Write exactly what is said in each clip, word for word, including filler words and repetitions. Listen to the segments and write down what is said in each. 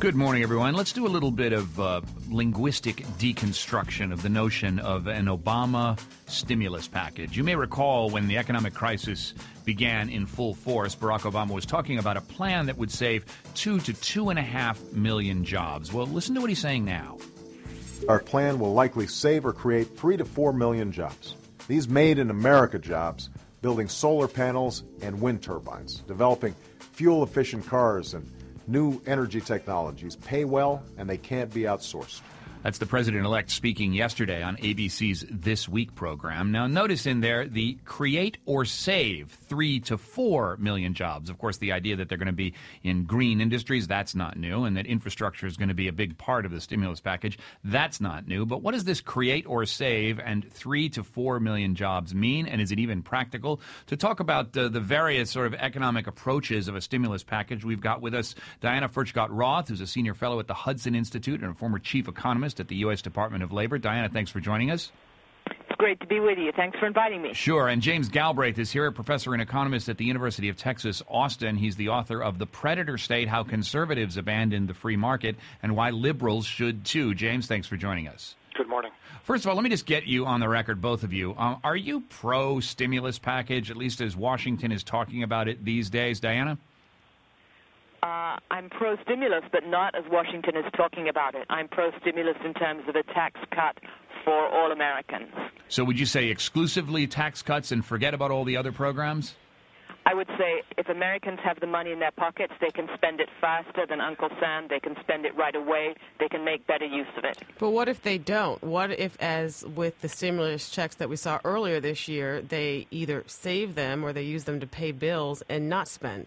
Good morning, everyone. Let's do a little bit of uh, linguistic deconstruction of the notion of an Obama stimulus package. You may recall when the economic crisis began in full force, Barack Obama was talking about a plan that would save two to two and a half million jobs. Well, listen to what he's saying now. Our plan will likely save or create three to four million jobs. These made in America jobs, building solar panels and wind turbines, developing fuel-efficient cars and new energy technologies, pay well, and they can't be outsourced. That's the president-elect speaking yesterday on A B C's This Week program. Now, notice in there the create or save three to four million jobs. Of course, the idea that they're going to be in green industries, that's not new, and that infrastructure is going to be a big part of the stimulus package, that's not new. But what does this create or save and three to four million jobs mean, and is it even practical? To talk about uh, the various sort of economic approaches of a stimulus package, we've got with us Diana Furchtgott-Roth, who's a senior fellow at the Hudson Institute and a former chief economist at the U S Department of Labor. Diana, thanks for joining us. It's great to be with you. Thanks for inviting me. Sure. And James Galbraith is here, a professor and economist at the University of Texas, Austin. He's the author of The Predator State, How Conservatives Abandoned the Free Market and Why Liberals Should Too. James, thanks for joining us. Good morning. First of all, let me just get you on the record, both of you. Um, are you pro-stimulus package, at least as Washington is talking about it these days? Diana? Uh, I'm pro-stimulus, but not as Washington is talking about it. I'm pro-stimulus in terms of a tax cut for all Americans. So would you say exclusively tax cuts and forget about all the other programs? I would say if Americans have the money in their pockets, they can spend it faster than Uncle Sam. They can spend it right away. They can make better use of it. But what if they don't? What if, as with the stimulus checks that we saw earlier this year, they either save them or they use them to pay bills and not spend?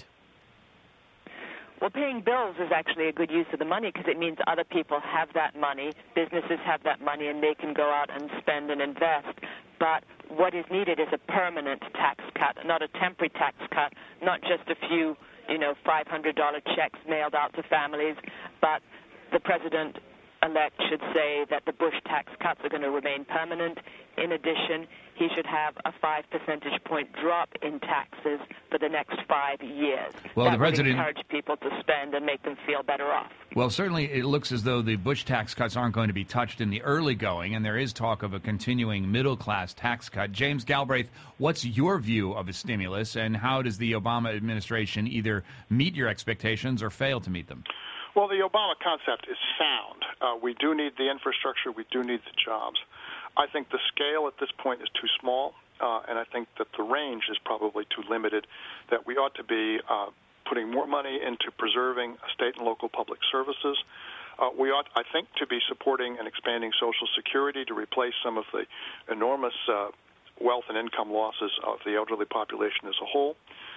Well, paying bills is actually a good use of the money because it means other people have that money, businesses have that money, and they can go out and spend and invest. But what is needed is a permanent tax cut, not a temporary tax cut, not just a few, you know, five hundred dollars checks mailed out to families, but the president-elect should say that the Bush tax cuts are going to remain permanent. In addition, he should have a five percentage point drop in taxes for the next five years. Well, that the president would encourage people to spend and make them feel better off. Well, certainly it looks as though the Bush tax cuts aren't going to be touched in the early going, and there is talk of a continuing middle-class tax cut. James Galbraith, what's your view of a stimulus, and how does the Obama administration either meet your expectations or fail to meet them? Well, the Obama concept is sound. Uh, we do need the infrastructure. We do need the jobs. I think the scale at this point is too small, uh, and I think that the range is probably too limited, that we ought to be uh, putting more money into preserving state and local public services. Uh, we ought, I think, to be supporting and expanding Social Security to replace some of the enormous uh, wealth and income losses of the elderly population as a whole.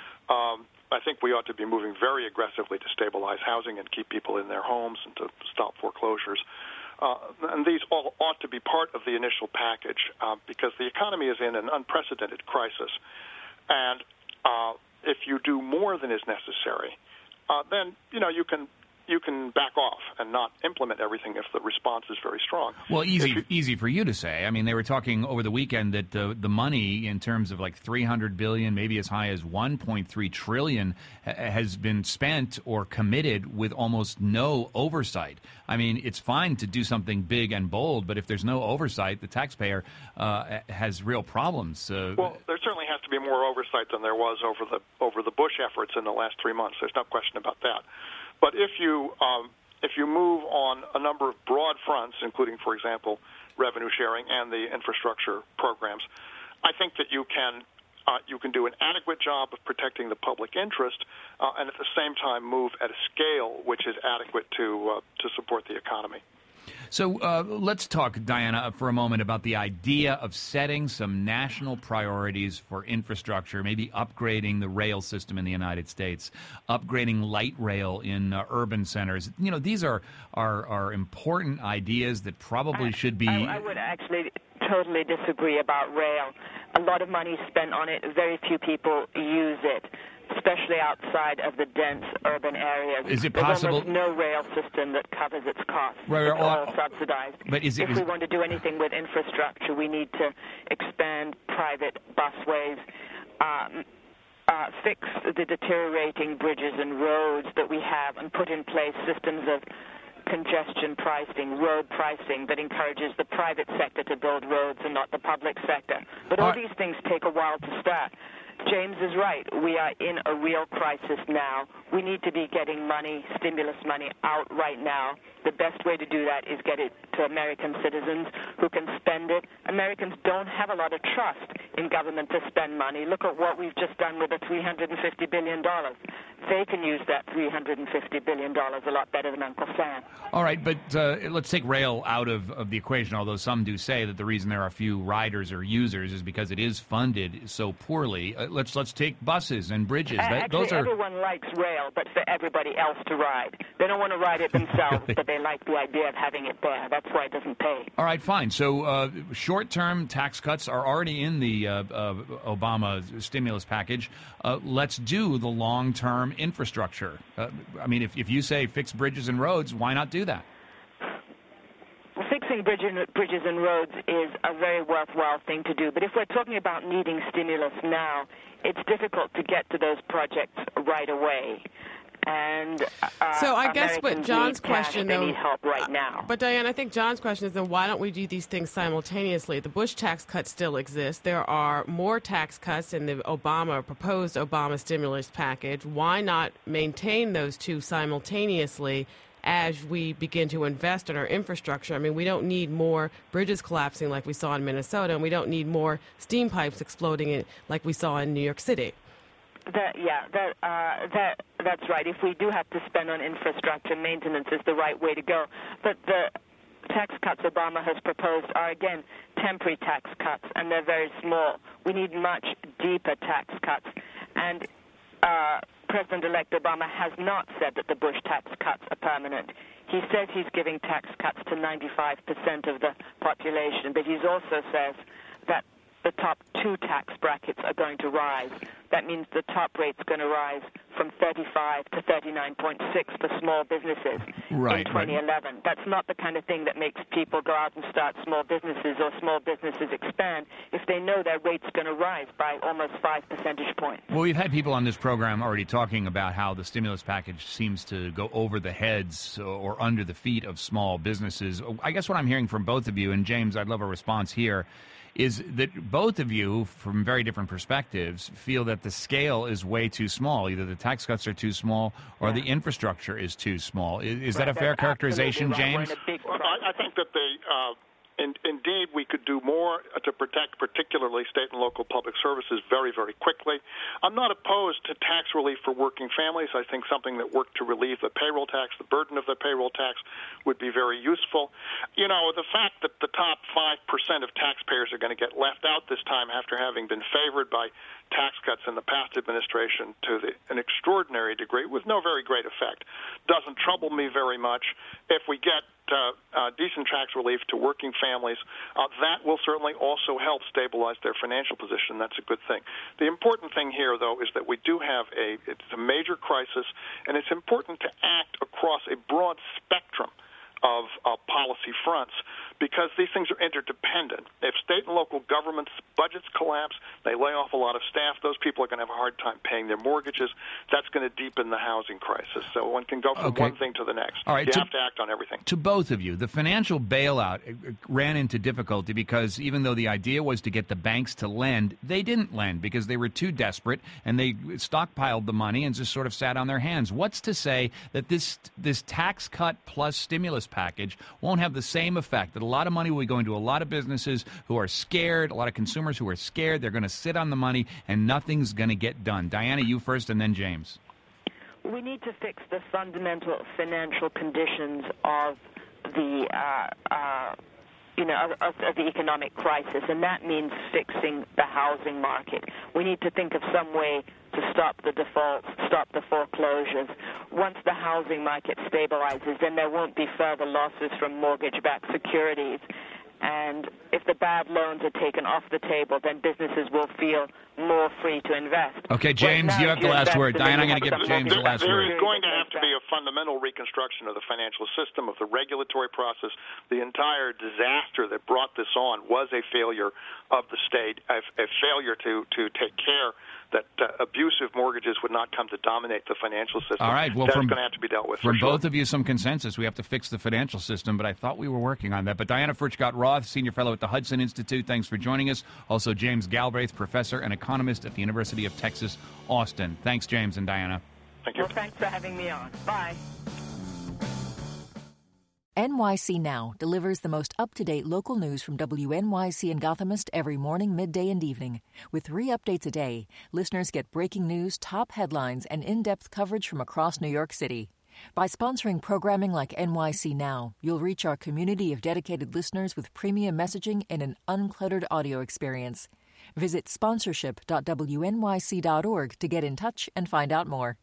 Um, I think we ought to be moving very aggressively to stabilize housing and keep people in their homes and to stop foreclosures. Uh, and these all ought to be part of the initial package uh, because the economy is in an unprecedented crisis. And uh, if you do more than is necessary, uh, then, you know, you can you can back off and not implement everything if the response is very strong. Well, easy you, easy for you to say. I mean, they were talking over the weekend that uh, the money in terms of like three hundred billion dollars, maybe as high as one point three trillion dollars ha- has been spent or committed with almost no oversight. I mean, it's fine to do something big and bold, but if there's no oversight, the taxpayer uh, has real problems. Uh, well, there certainly has to be more oversight than there was over the over the Bush efforts in the last three months. There's no question about that. But if you um, if you move on a number of broad fronts, including, for example, revenue sharing and the infrastructure programs, I think that you can uh, you can do an adequate job of protecting the public interest, uh, and at the same time move at a scale which is adequate to uh, to support the economy. So uh, let's talk, Diana, for a moment about the idea of setting some national priorities for infrastructure, maybe upgrading the rail system in the United States, upgrading light rail in uh, urban centers. You know, these are, are, are important ideas that probably I, should be... I, I would actually totally disagree about rail. A lot of money is spent on it. Very few people use it, especially outside of the dense urban areas. Is it There's possible? almost no rail system that covers its costs. Right, it's right, all well, subsidized. But is it, if is, we want to do anything with infrastructure, we need to expand private busways. Um, uh, fix the deteriorating bridges and roads that we have and put in place systems of congestion pricing, road pricing that encourages the private sector to build roads and not the public sector. But all, all right. these things take a while to start. James is right. We are in a real crisis now. We need to be getting money, stimulus money, out right now. The best way to do that is get it to American citizens who can spend it. Americans don't have a lot of trust in government to spend money. Look at what we've just done with the three hundred fifty billion dollars. They can use that three hundred fifty billion dollars a lot better than Uncle Sam. All right, but uh, let's take rail out of, of the equation, although some do say that the reason there are few riders or users is because it is funded so poorly. Uh, let's let's take buses and bridges. Uh, that, actually, those are... everyone likes rail, but for everybody else to ride. They don't want to ride it themselves, but they like the idea of having it there. That's why it doesn't pay. All right, fine. So uh, short-term tax cuts are already in the uh, uh, Obama stimulus package. Uh, let's do the long-term infrastructure. Uh, I mean, if, if you say fix bridges and roads, why not do that? Well, fixing bridges, bridges and roads is a very worthwhile thing to do. But if we're talking about needing stimulus now, it's difficult to get to those projects right away. And uh, so I guess Americans what John's need cash, question, they though, need help right now. But Diane, I think John's question is then why don't we do these things simultaneously? The Bush tax cuts still exist. There are more tax cuts in the Obama proposed Obama stimulus package. Why not maintain those two simultaneously as we begin to invest in our infrastructure? I mean, we don't need more bridges collapsing like we saw in Minnesota, and we don't need more steam pipes exploding in, like we saw in New York City. That, yeah, that, uh, that, that's right. If we do have to spend on infrastructure, maintenance is the right way to go. But the tax cuts Obama has proposed are, again, temporary tax cuts, and they're very small. We need much deeper tax cuts. And uh, President-elect Obama has not said that the Bush tax cuts are permanent. He says he's giving tax cuts to ninety-five percent of the population, but he also says that the top two tax brackets are going to rise. That means the top rate's going to rise from thirty-five to thirty-nine point six for small businesses right, in twenty eleven. Right. That's not the kind of thing that makes people go out and start small businesses or small businesses expand if they know their rate's going to rise by almost five percentage points. Well, we've had people on this program already talking about how the stimulus package seems to go over the heads or under the feet of small businesses. I guess what I'm hearing from both of you, and James, I'd love a response here, is that both of you, from very different perspectives, feel that the scale is way too small. Either the tax cuts are too small or yeah. the infrastructure is too small. Is, is right. that a fair That's characterization, right. James? Well, I, I think that the uh, in, indeed we could do more to protect particularly state and local public services very, very quickly. I'm not opposed to tax relief for working families. I think something that worked to relieve the payroll tax, the burden of the payroll tax, would be very useful. You know, the fact that the top five percent of taxpayers are going to get left out this time after having been favored by tax cuts in the past administration to the, an extraordinary degree with no very great effect doesn't trouble me very much. If we get uh, uh, decent tax relief to working families, uh, that will certainly also help stabilize their financial position. That's a good thing. The important thing here, though, is that we do have a, it's a major crisis, and it's important to act across a broad spectrum of uh, policy fronts because these things are interdependent. If state and local governments' budgets collapse, they lay off a lot of staff, those people are going to have a hard time paying their mortgages. That's going to deepen the housing crisis. So one can go from okay. one thing to the next. All right, you to, have to act on everything. To both of you, the financial bailout ran into difficulty because even though the idea was to get the banks to lend, they didn't lend because they were too desperate and they stockpiled the money and just sort of sat on their hands. What's to say that this this tax cut plus stimulus package won't have the same effect, that a lot of money will be going to a lot of businesses who are scared, a lot of consumers who are scared, they're going to sit on the money and nothing's going to get done? Diana, you first and then James. We need to fix the fundamental financial conditions of the uh, uh, you know, of, of the economic crisis, and that means fixing the housing market. We need to think of some way to stop the defaults, stop the foreclosures. Once the housing market stabilizes, then there won't be further losses from mortgage-backed securities. And if the bad loans are taken off the table, then businesses will feel more free to invest. Okay, James, you have the last word. Diana, I'm going to give James the last there word. There is going to have to be a fundamental reconstruction of the financial system, of the regulatory process. The entire disaster that brought this on was a failure of the state, a, a failure to, to take care that uh, abusive mortgages would not come to dominate the financial system. All right. Well, that's from, going to have to be dealt with. From for sure. both of you, some consensus. We have to fix the financial system, but I thought we were working on that. But Diana Furchtgott-Roth, Senior Fellow at the Hudson Institute, thanks for joining us. Also, James Galbraith, Professor and Economist at the University of Texas, Austin. Thanks, James and Diana. Thank you. Well, thanks for having me on. Bye. N Y C Now delivers the most up-to-date local news from W N Y C and Gothamist every morning, midday, and evening. With three updates a day, listeners get breaking news, top headlines, and in-depth coverage from across New York City. By sponsoring programming like N Y C Now, you'll reach our community of dedicated listeners with premium messaging and an uncluttered audio experience. Visit sponsorship dot W N Y C dot org to get in touch and find out more.